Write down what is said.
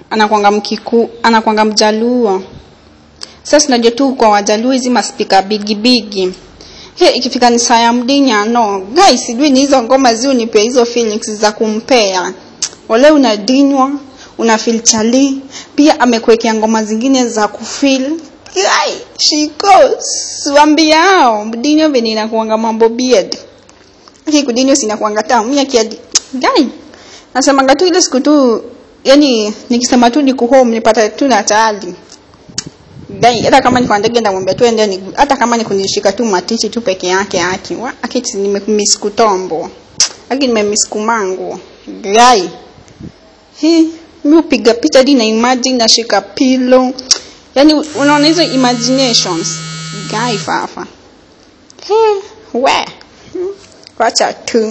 anakuanga Mkiku, anakuanga Mjaluo. Sasa unajua tu kwa Wajaluo hizi maspika bigi. Ikifika ni saa ya Mdinya no. Guys, sijui ni hizo ngoma zi unipe hizo feelings za kumpea. Wale unadinywa, unafeel chali, pia amekuwekea ngoma zingine za kufeel. Guy, she goes. Waambia hao, Mdinyo vile inakuanga mambo beard. Kudinyo sinakuanga tamu. Mimi akiadi. Guy, nasemanga tu ile siku tu, yani nikisema tu niko home nipata tu na tali. Guy, hata kama niko ndege ndamwambia tu ende ni hata kama nikunishika tu matiti tu peke yake haki. Akiti nimemiss kutombo. Haki nimemiss kumango. Guy. Mimi upiga picha hadi na imagine na shika pillow. Yani unaona hizo imaginations. Guy fafa. We. Wacha tu.